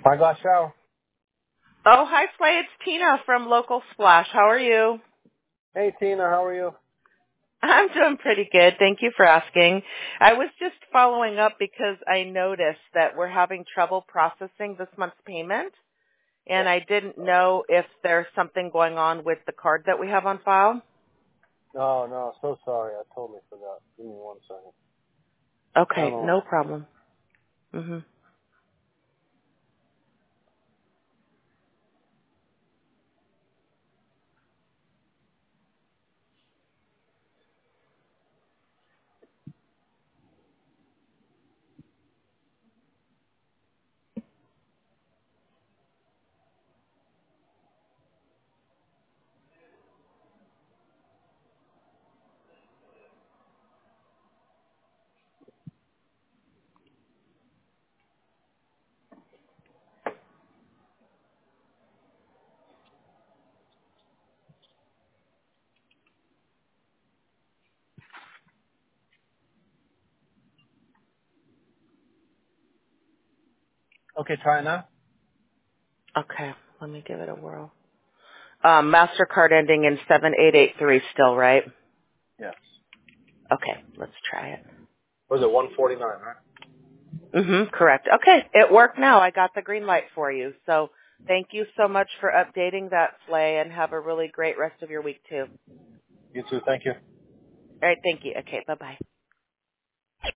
Hi, Glass Shower. Oh, hi, Slay. It's Tina from Local Splash. How are you? Hey, Tina, how are you? I'm doing pretty good. Thank you for asking. I was just following up because I noticed that we're having trouble processing this month's payment, and Yes. I didn't know if there's something going on with the card that we have on file. No, so sorry. I totally forgot. Give me 1 second. I don't Okay, know. no problem. Okay, try it now. Okay, let me give it a whirl. MasterCard ending in 7883 still, right? Yes. Okay, let's try it. Was it 149, right? Correct. Okay, it worked now. I got the green light for you. So thank you so much for updating that, Slay, and have a really great rest of your week, too. You too. Thank you. All right, thank you. Okay, bye-bye.